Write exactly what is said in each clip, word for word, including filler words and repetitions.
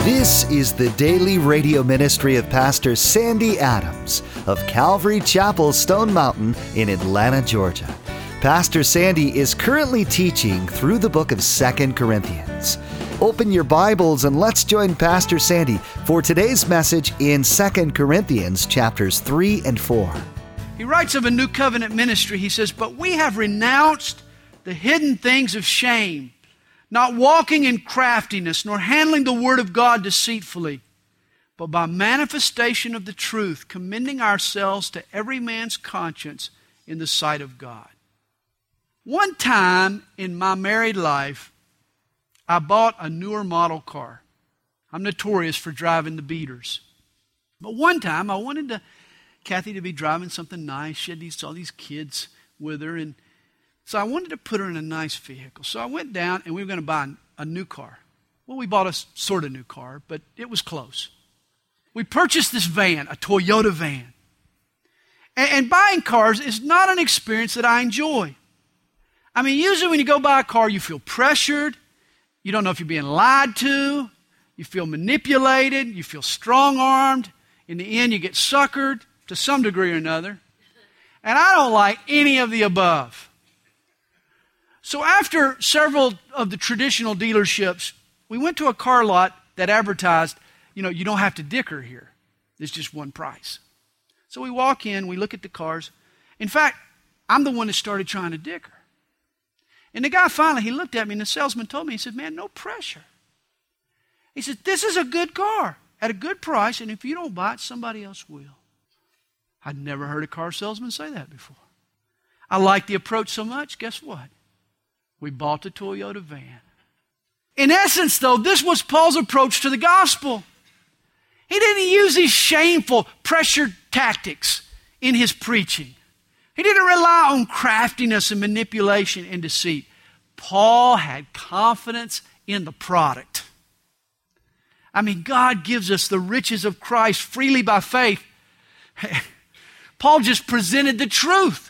This is the daily radio ministry of Pastor Sandy Adams of Calvary Chapel, Stone Mountain in Atlanta, Georgia. Pastor Sandy is currently teaching through the book of Second Corinthians. Open your Bibles and let's join Pastor Sandy for today's message in Second Corinthians chapters three and four. He writes of a new covenant ministry. He says, "But we have renounced the hidden things of shame, not walking in craftiness, nor handling the word of God deceitfully, but by manifestation of the truth, commending ourselves to every man's conscience in the sight of God." One time in my married life, I bought a newer model car. I'm notorious for driving the beaters. But one time I wanted to, Kathy to be driving something nice. She had these, all these kids with her, and so I wanted to put her in a nice vehicle. So I went down and we were going to buy a new car. Well, we bought a sort of new car, but it was close. We purchased this van, a Toyota van. And, and buying cars is not an experience that I enjoy. I mean, usually when you go buy a car, you feel pressured. You don't know if you're being lied to. You feel manipulated. You feel strong-armed. In the end, you get suckered to some degree or another. And I don't like any of the above. So after several of the traditional dealerships, we went to a car lot that advertised, you know, you don't have to dicker here. It's just one price. So we walk in, we look at the cars. In fact, I'm the one that started trying to dicker. And the guy finally, he looked at me and the salesman told me, he said, "Man, no pressure." He said, "This is a good car at a good price, and if you don't buy it, somebody else will." I'd never heard a car salesman say that before. I liked the approach so much, guess what? We bought the Toyota van. In essence, though, this was Paul's approach to the gospel. He didn't use these shameful, pressured tactics in his preaching. He didn't rely on craftiness and manipulation and deceit. Paul had confidence in the product. I mean, God gives us the riches of Christ freely by faith. Paul just presented the truth.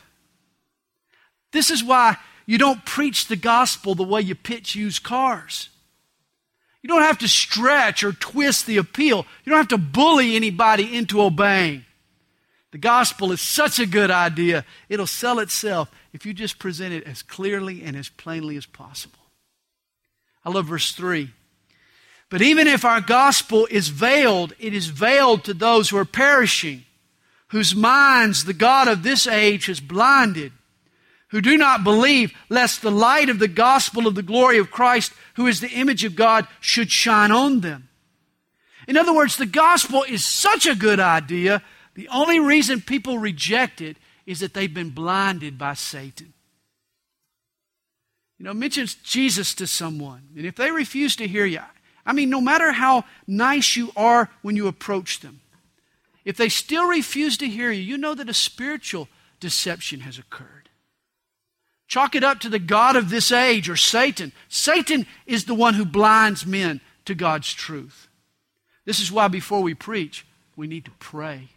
This is why you don't preach the gospel the way you pitch used cars. You don't have to stretch or twist the appeal. You don't have to bully anybody into obeying. The gospel is such a good idea, it'll sell itself if you just present it as clearly and as plainly as possible. I love verse three. "But even if our gospel is veiled, it is veiled to those who are perishing, whose minds the God of this age has blinded, who do not believe, lest the light of the gospel of the glory of Christ, who is the image of God, should shine on them." In other words, the gospel is such a good idea, the only reason people reject it is that they've been blinded by Satan. You know, mention Jesus to someone, and if they refuse to hear you, I mean, no matter how nice you are when you approach them, if they still refuse to hear you, you know that a spiritual deception has occurred. Chalk it up to the God of this age, or Satan. Satan is the one who blinds men to God's truth. This is why before we preach, we need to pray.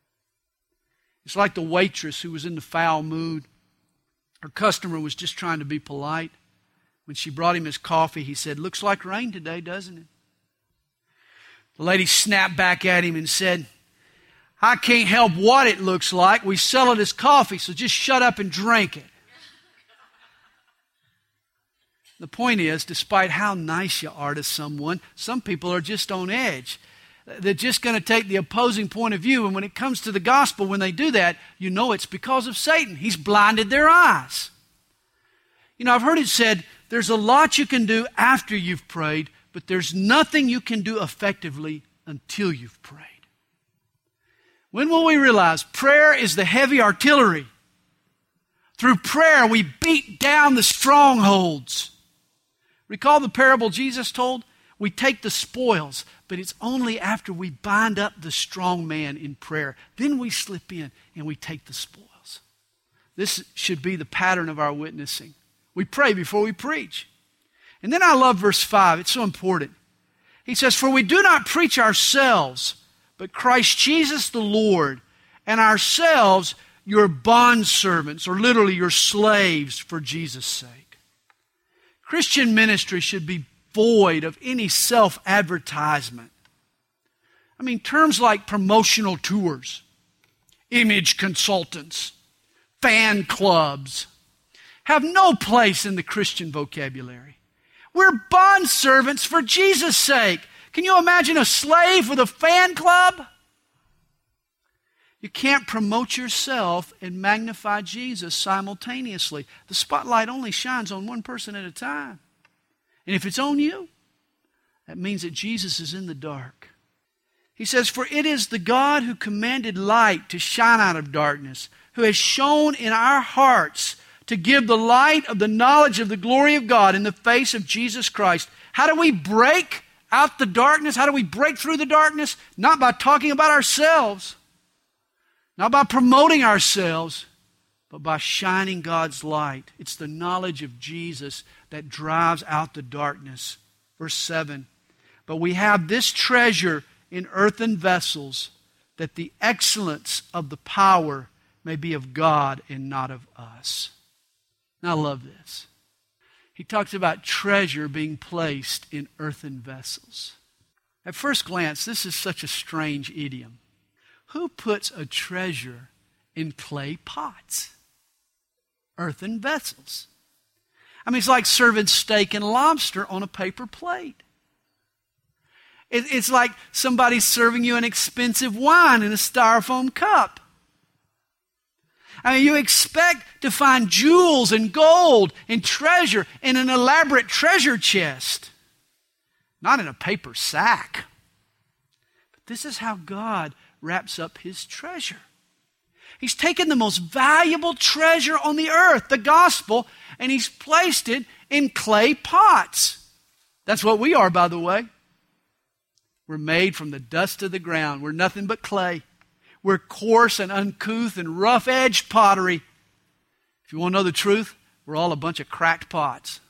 It's like the waitress who was in the foul mood. Her customer was just trying to be polite. When she brought him his coffee, he said, "Looks like rain today, doesn't it?" The lady snapped back at him and said, "I can't help what it looks like. We sell it as coffee, so just shut up and drink it." The point is, despite how nice you are to someone, some people are just on edge. They're just going to take the opposing point of view. And when it comes to the gospel, when they do that, you know it's because of Satan. He's blinded their eyes. You know, I've heard it said, there's a lot you can do after you've prayed, but there's nothing you can do effectively until you've prayed. When will we realize prayer is the heavy artillery? Through prayer, we beat down the strongholds. Recall the parable Jesus told? We take the spoils, but it's only after we bind up the strong man in prayer. Then we slip in and we take the spoils. This should be the pattern of our witnessing. We pray before we preach. And then I love verse five. It's so important. He says, "For we do not preach ourselves, but Christ Jesus the Lord, and ourselves your bondservants," or literally your slaves, "for Jesus' sake." Christian ministry should be devoid of any self-advertisement. I mean, terms like promotional tours, image consultants, fan clubs have no place in the Christian vocabulary. We're bondservants for Jesus' sake. Can you imagine a slave with a fan club? You can't promote yourself and magnify Jesus simultaneously. The spotlight only shines on one person at a time. And if it's on you, that means that Jesus is in the dark. He says, "For it is the God who commanded light to shine out of darkness, who has shone in our hearts to give the light of the knowledge of the glory of God in the face of Jesus Christ." How do we break out the darkness? How do we break through the darkness? Not by talking about ourselves, not by promoting ourselves, but by shining God's light. It's the knowledge of Jesus that drives out the darkness. Verse seven, "But we have this treasure in earthen vessels, that the excellence of the power may be of God and not of us." Now I love this. He talks about treasure being placed in earthen vessels. At first glance, this is such a strange idiom. Who puts a treasure in clay pots? Earthen vessels. I mean, it's like serving steak and lobster on a paper plate. It's like somebody serving you an expensive wine in a styrofoam cup. I mean, you expect to find jewels and gold and treasure in an elaborate treasure chest, not in a paper sack. But this is how God wraps up His treasure. He's taken the most valuable treasure on the earth, the gospel, and He's placed it in clay pots. That's what we are, by the way. We're made from the dust of the ground. We're nothing but clay. We're coarse and uncouth and rough-edged pottery. If you want to know the truth, we're all a bunch of cracked pots.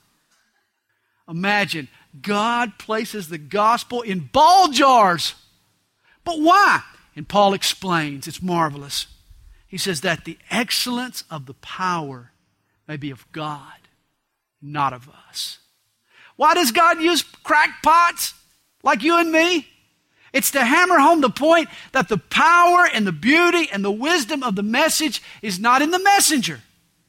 Imagine, God places the gospel in ball jars. But why? And Paul explains, it's marvelous. He says that the excellence of the power may be of God, not of us. Why does God use cracked pots like you and me? It's to hammer home the point that the power and the beauty and the wisdom of the message is not in the messenger.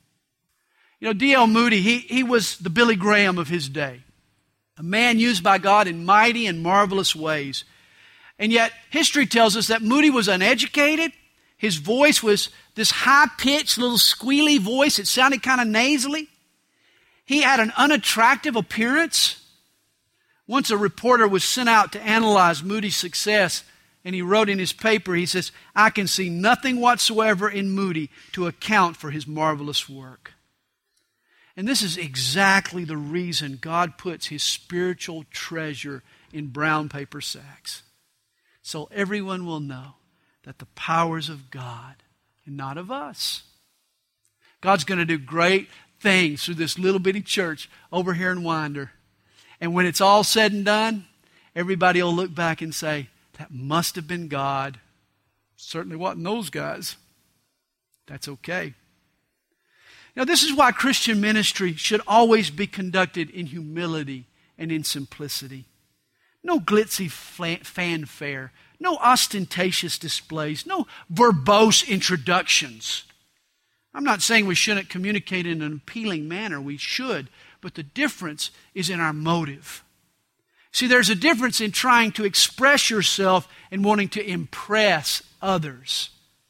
You know, D L Moody, he, he was the Billy Graham of his day. A man used by God in mighty and marvelous ways. And yet, history tells us that Moody was uneducated. His voice was this high-pitched, little squealy voice. It sounded kind of nasally. He had an unattractive appearance. Once a reporter was sent out to analyze Moody's success, and he wrote in his paper, he says, "I can see nothing whatsoever in Moody to account for his marvelous work." And this is exactly the reason God puts His spiritual treasure in brown paper sacks. So everyone will know that the power's of God and not of us. God's going to do great things through this little bitty church over here in Winder. And when it's all said and done, everybody will look back and say, that must have been God. Certainly wasn't those guys. That's okay. Now, this is why Christian ministry should always be conducted in humility and in simplicity. No glitzy fanfare, no ostentatious displays, no verbose introductions. I'm not saying we shouldn't communicate in an appealing manner. We should. But the difference is in our motive. See, there's a difference in trying to express yourself and wanting to impress others.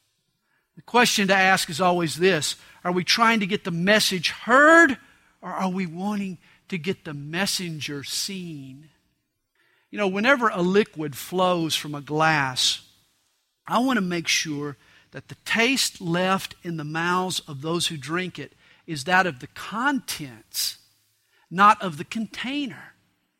The question to ask is always this: are we trying to get the message heard, or are we wanting to get the messenger seen? You know, whenever a liquid flows from a glass, I want to make sure that the taste left in the mouths of those who drink it is that of the contents, not of the container.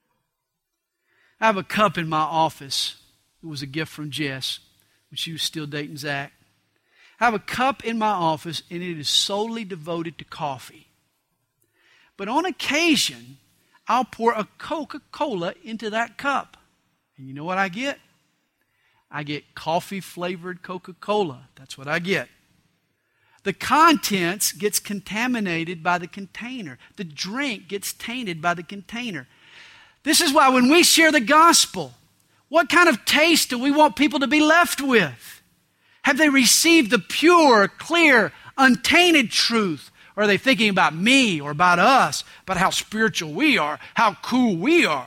I have a cup in my office. It was a gift from Jess when she was still dating Zach. I have a cup in my office, and it is solely devoted to coffee. But on occasion, I'll pour a Coca-Cola into that cup. And you know what I get? I get coffee-flavored Coca-Cola. That's what I get. The contents gets contaminated by the container. The drink gets tainted by the container. This is why when we share the gospel, what kind of taste do we want people to be left with? Have they received the pure, clear, untainted truth? Or are they thinking about me or about us, about how spiritual we are, how cool we are?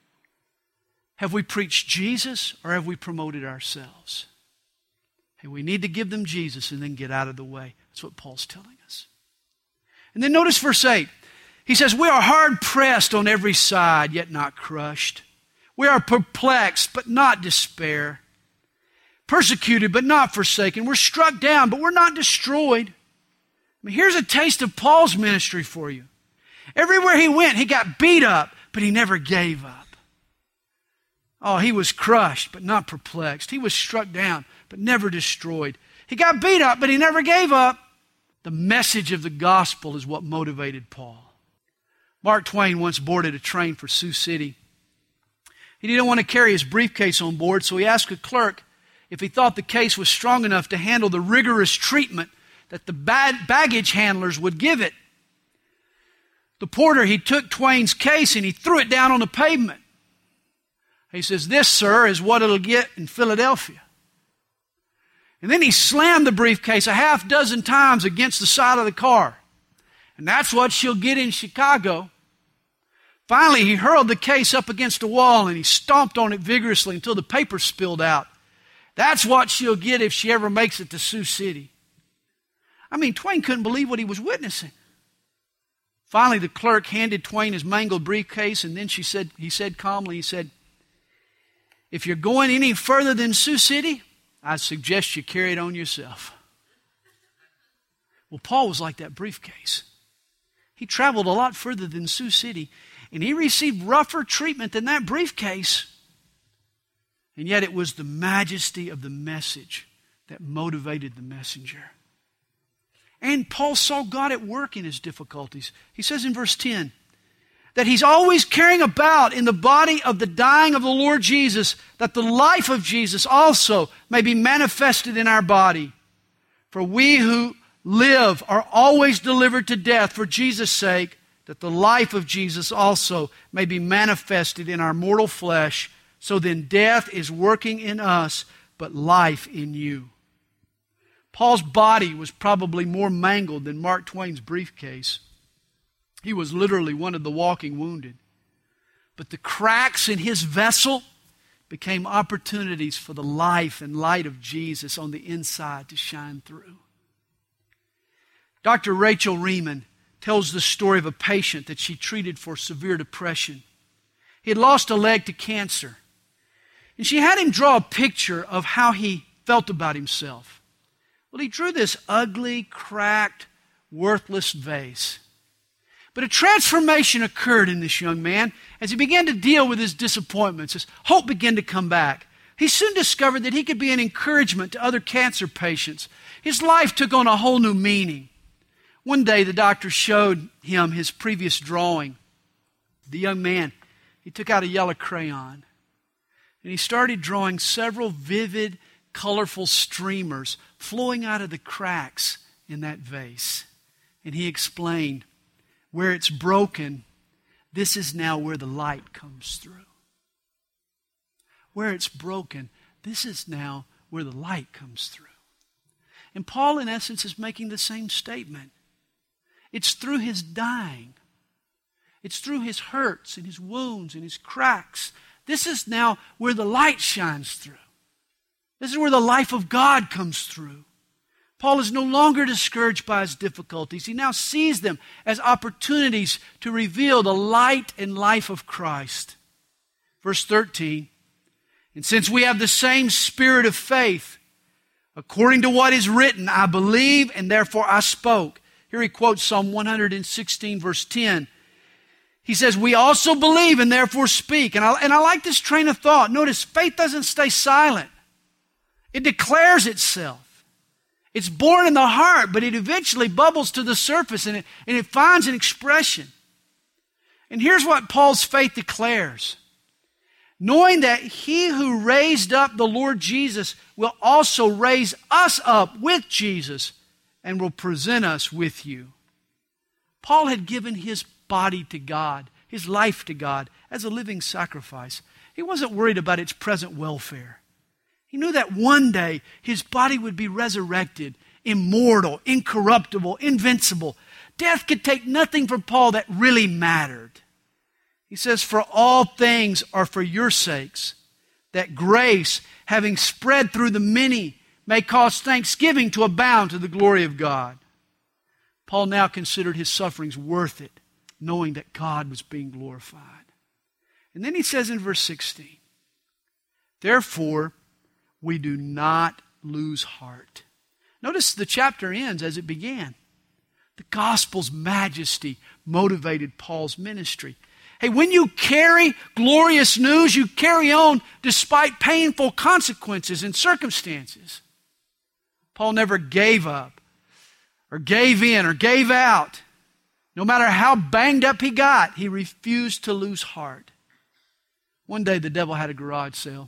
Have we preached Jesus or have we promoted ourselves? Hey, we need to give them Jesus and then get out of the way. That's what Paul's telling us. And then notice verse eight. He says, we are hard pressed on every side, yet not crushed. We are perplexed, but not despair. Persecuted, but not forsaken. We're struck down, but we're not destroyed. I mean, here's a taste of Paul's ministry for you. Everywhere he went, he got beat up, but he never gave up. Oh, he was crushed, but not perplexed. He was struck down, but never destroyed. He got beat up, but he never gave up. The message of the gospel is what motivated Paul. Mark Twain once boarded a train for Sioux City. He didn't want to carry his briefcase on board, so he asked a clerk if he thought the case was strong enough to handle the rigorous treatment that the bad baggage handlers would give it. The porter, he took Twain's case and he threw it down on the pavement. He says, this, sir, is what it'll get in Philadelphia. And then he slammed the briefcase a half dozen times against the side of the car. And that's what she'll get in Chicago. Finally, he hurled the case up against a wall and he stomped on it vigorously until the paper spilled out. That's what she'll get if she ever makes it to Sioux City. I mean, Twain couldn't believe what he was witnessing. Finally, the clerk handed Twain his mangled briefcase, and then she said, he said calmly, he said, if you're going any further than Sioux City, I suggest you carry it on yourself. Well, Paul was like that briefcase. He traveled a lot further than Sioux City, and he received rougher treatment than that briefcase. And yet it was the majesty of the message that motivated the messenger. And Paul saw God at work in his difficulties. He says in verse ten that he's always carrying about in the body of the dying of the Lord Jesus, that the life of Jesus also may be manifested in our body. For we who live are always delivered to death for Jesus' sake, that the life of Jesus also may be manifested in our mortal flesh. So then death is working in us, but life in you. Paul's body was probably more mangled than Mark Twain's briefcase. He was literally one of the walking wounded. But the cracks in his vessel became opportunities for the life and light of Jesus on the inside to shine through. Doctor Rachel Riemann tells the story of a patient that she treated for severe depression. He had lost a leg to cancer. And she had him draw a picture of how he felt about himself. Well, he drew this ugly, cracked, worthless vase. But a transformation occurred in this young man as he began to deal with his disappointments, as hope began to come back. He soon discovered that he could be an encouragement to other cancer patients. His life took on a whole new meaning. One day, the doctor showed him his previous drawing. The young man, he took out a yellow crayon, and he started drawing several vivid, colorful streamers flowing out of the cracks in that vase. And he explained, where it's broken, this is now where the light comes through. Where it's broken, this is now where the light comes through. And Paul, in essence, is making the same statement. It's through his dying. It's through his hurts and his wounds and his cracks. This is now where the light shines through. This is where the life of God comes through. Paul is no longer discouraged by his difficulties. He now sees them as opportunities to reveal the light and life of Christ. Verse thirteen, and since we have the same spirit of faith, according to what is written, I believe and therefore I spoke. Here he quotes Psalm one hundred sixteen, verse ten. He says, we also believe and therefore speak. And I, and I like this train of thought. Notice, faith doesn't stay silent. It declares itself. It's born in the heart, but it eventually bubbles to the surface and it, and it finds an expression. And here's what Paul's faith declares. Knowing that he who raised up the Lord Jesus will also raise us up with Jesus and will present us with you. Paul had given his body to God. his life to God as a living sacrifice. He wasn't worried about its present welfare. He knew that one day his body would be resurrected, immortal, incorruptible, invincible. Death could take nothing from Paul that really mattered. He says, for all things are for your sakes, that grace, having spread through the many, may cause thanksgiving to abound to the glory of God. Paul now considered his sufferings worth it, knowing that God was being glorified. And then he says in verse sixteen, therefore, we do not lose heart. Notice the chapter ends as it began. The gospel's majesty motivated Paul's ministry. Hey, when you carry glorious news, you carry on despite painful consequences and circumstances. Paul never gave up or gave in or gave out. No matter how banged up he got, he refused to lose heart. One day the devil had a garage sale.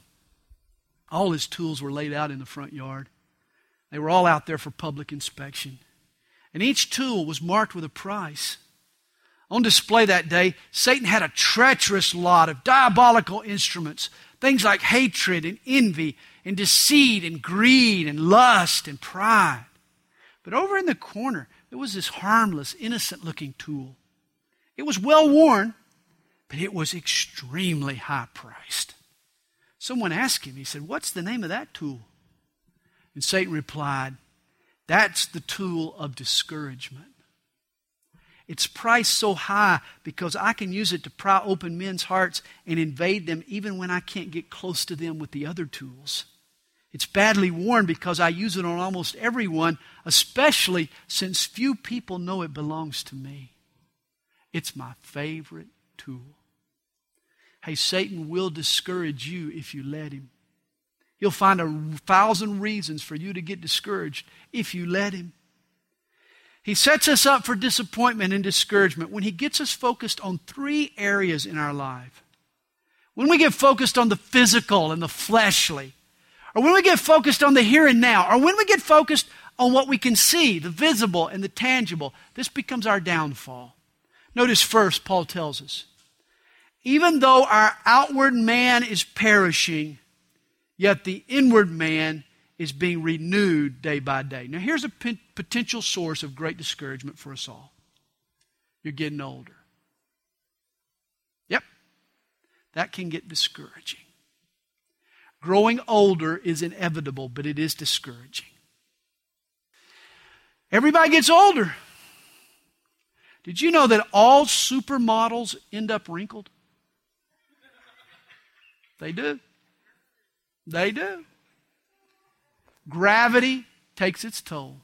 All his tools were laid out in the front yard. They were all out there for public inspection. And each tool was marked with a price. On display that day, Satan had a treacherous lot of diabolical instruments. Things like hatred and envy and deceit and greed and lust and pride. But over in the corner, there was this harmless, innocent-looking tool. It was well worn, but it was extremely high-priced. Someone asked him, he said, what's the name of that tool? And Satan replied, that's the tool of discouragement. It's priced so high because I can use it to pry open men's hearts and invade them even when I can't get close to them with the other tools. It's badly worn because I use it on almost everyone, especially since few people know it belongs to me. It's my favorite tool. Hey, Satan will discourage you if you let him. He'll find a thousand reasons for you to get discouraged if you let him. He sets us up for disappointment and discouragement when he gets us focused on three areas in our life. When we get focused on the physical and the fleshly, or when we get focused on the here and now, or when we get focused on what we can see, the visible and the tangible, this becomes our downfall. Notice first, Paul tells us, even though our outward man is perishing, yet the inward man is being renewed day by day. Now here's a p- potential source of great discouragement for us all. You're getting older. Yep, that can get discouraging. Growing older is inevitable, but it is discouraging. Everybody gets older. Did you know that all supermodels end up wrinkled? They do. They do. Gravity takes its toll.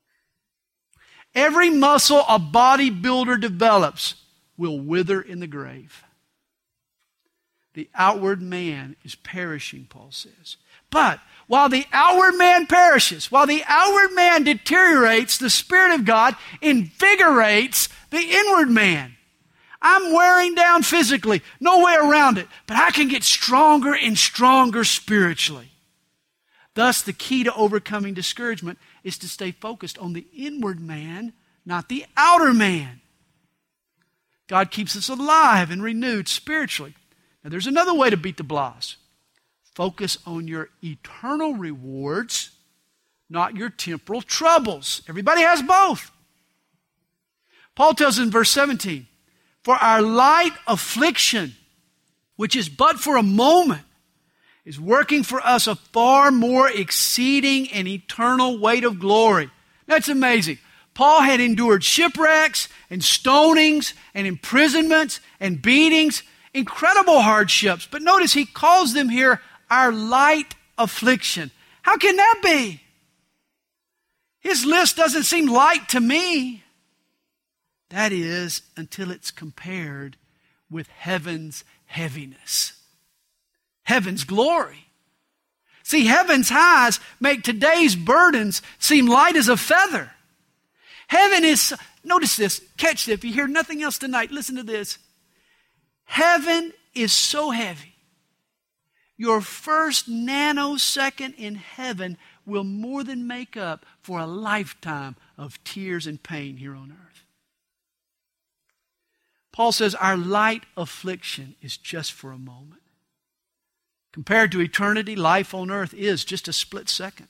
Every muscle a bodybuilder develops will wither in the grave. The outward man is perishing, Paul says. But while the outward man perishes, while the outward man deteriorates, the Spirit of God invigorates the inward man. I'm wearing down physically, no way around it, but I can get stronger and stronger spiritually. Thus, the key to overcoming discouragement is to stay focused on the inward man, not the outer man. God keeps us alive and renewed spiritually. Now, there's another way to beat the blahs. Focus on your eternal rewards, not your temporal troubles. Everybody has both. Paul tells us in verse seventeen, for our light affliction, which is but for a moment, is working for us a far more exceeding and eternal weight of glory. That's amazing. Paul had endured shipwrecks and stonings and imprisonments and beatings, incredible hardships. But notice he calls them here our light affliction. How can that be? His list doesn't seem light to me. That is, until it's compared with heaven's heaviness. Heaven's glory. See, heaven's highs make today's burdens seem light as a feather. Heaven is, notice this, catch this. If you hear nothing else tonight, listen to this. Heaven is so heavy. Your first nanosecond in heaven will more than make up for a lifetime of tears and pain here on earth. Paul says our light affliction is just for a moment. Compared to eternity, life on earth is just a split second.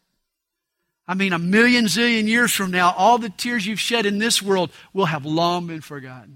I mean, a million zillion years from now, all the tears you've shed in this world will have long been forgotten.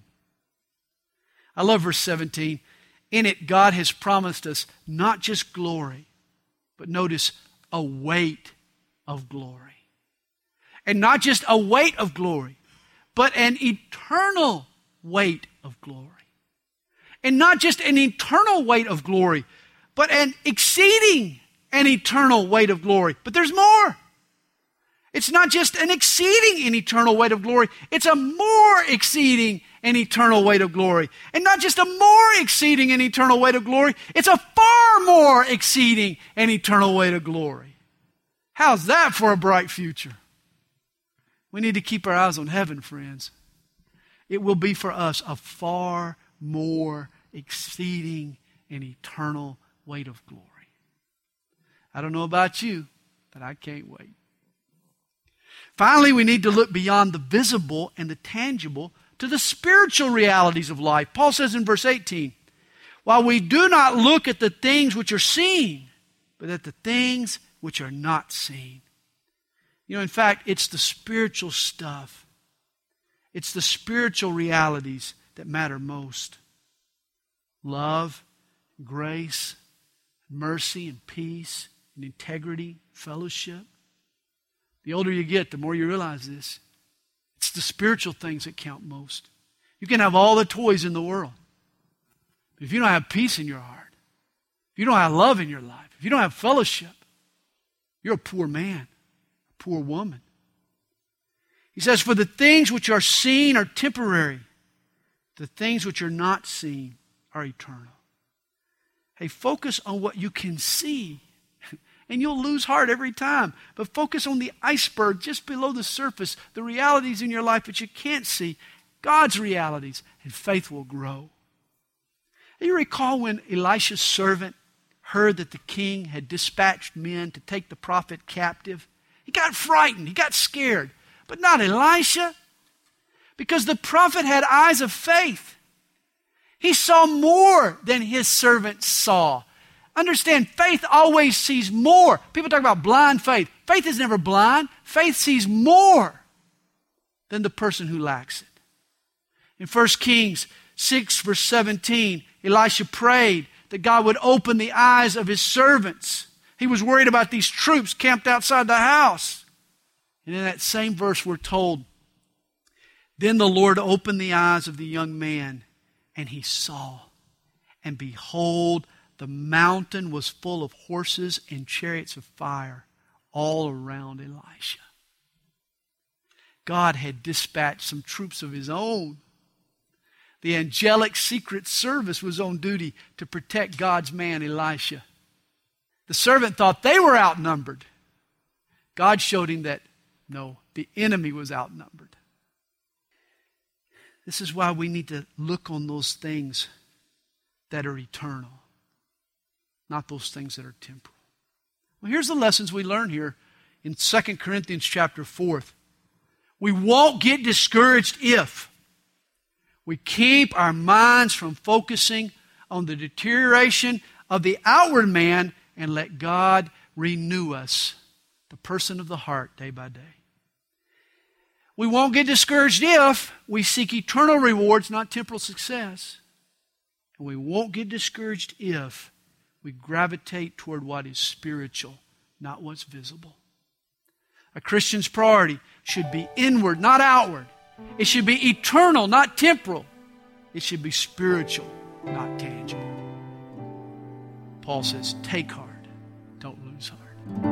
I love verse seventeen. In it, God has promised us not just glory, but notice, a weight of glory. And not just a weight of glory, but an eternal weight of glory. And not just an eternal weight of glory, but an exceeding an eternal weight of glory. But there's more. It's not just an exceeding an eternal weight of glory. It's a more exceeding an eternal weight of glory. And not just a more exceeding an eternal weight of glory. It's a far more exceeding an eternal weight of glory. How's that for a bright future? We need to keep our eyes on heaven, friends. It will be for us a far more exceeding an eternal weight of glory. I don't know about you, but I can't wait. Finally, we need to look beyond the visible and the tangible to the spiritual realities of life. Paul says in verse eighteen, while we do not look at the things which are seen, but at the things which are not seen. You know, in fact, it's the spiritual stuff. It's the spiritual realities that matter most. Love, grace, mercy, and peace, and integrity, fellowship. The older you get, the more you realize this. It's the spiritual things that count most. You can have all the toys in the world. But if you don't have peace in your heart, if you don't have love in your life, if you don't have fellowship, you're a poor man, a poor woman. He says, for the things which are seen are temporary. The things which are not seen are eternal. Hey, focus on what you can see. And you'll lose heart every time. But focus on the iceberg just below the surface, the realities in your life that you can't see, God's realities, and faith will grow. You recall when Elisha's servant heard that the king had dispatched men to take the prophet captive? He got frightened. He got scared. But not Elisha. Because the prophet had eyes of faith. He saw more than his servant saw. Understand, faith always sees more. People talk about blind faith. Faith is never blind. Faith sees more than the person who lacks it. In First Kings six, verse seventeen, Elisha prayed that God would open the eyes of his servants. He was worried about these troops camped outside the house. And in that same verse we're told, then the Lord opened the eyes of the young man, and he saw, and behold, the mountain was full of horses and chariots of fire all around Elisha. God had dispatched some troops of his own. The angelic secret service was on duty to protect God's man Elisha. The servant thought they were outnumbered. God showed him that, no, the enemy was outnumbered. This is why we need to look on those things that are eternal, not those things that are temporal. Well, here's the lessons we learn here in Second Corinthians chapter four. We won't get discouraged if we keep our minds from focusing on the deterioration of the outward man and let God renew us, the person of the heart, day by day. We won't get discouraged if we seek eternal rewards, not temporal success. And we won't get discouraged if we gravitate toward what is spiritual, not what's visible. A Christian's priority should be inward, not outward. It should be eternal, not temporal. It should be spiritual, not tangible. Paul says, take heart, don't lose heart.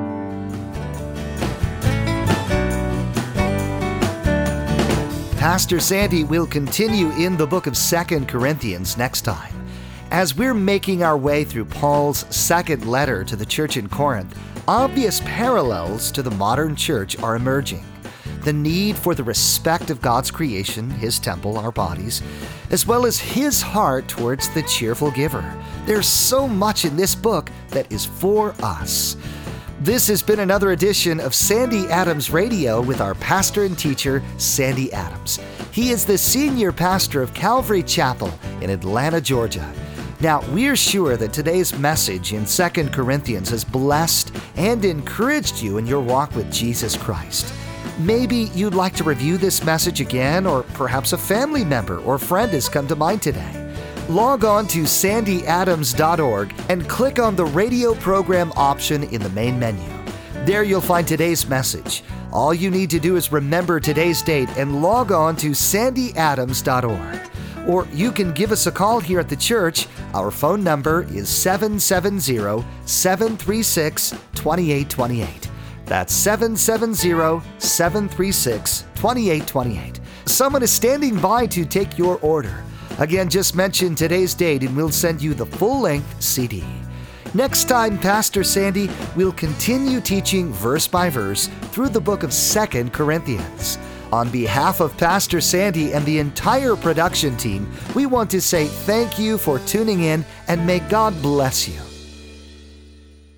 Pastor Sandy will continue in the book of Second Corinthians next time. As we're making our way through Paul's second letter to the church in Corinth, obvious parallels to the modern church are emerging. The need for the respect of God's creation, His temple, our bodies, as well as His heart towards the cheerful giver. There's so much in this book that is for us. This has been another edition of Sandy Adams Radio with our pastor and teacher, Sandy Adams. He is the senior pastor of Calvary Chapel in Atlanta, Georgia. Now, we're sure that today's message in Second Corinthians has blessed and encouraged you in your walk with Jesus Christ. Maybe you'd like to review this message again, or perhaps a family member or friend has come to mind today. Log on to sandy adams dot org and click on the radio program option in the main menu. There you'll find today's message. All you need to do is remember today's date and log on to sandy adams dot org. Or you can give us a call here at the church. Our phone number is seven seven zero, seven three six, two eight two eight. That's seven seven zero, seven three six, two eight two eight. Someone is standing by to take your order. Again, just mention today's date and we'll send you the full-length C D. Next time, Pastor Sandy will continue teaching verse by verse through the book of Second Corinthians. On behalf of Pastor Sandy and the entire production team, we want to say thank you for tuning in and may God bless you.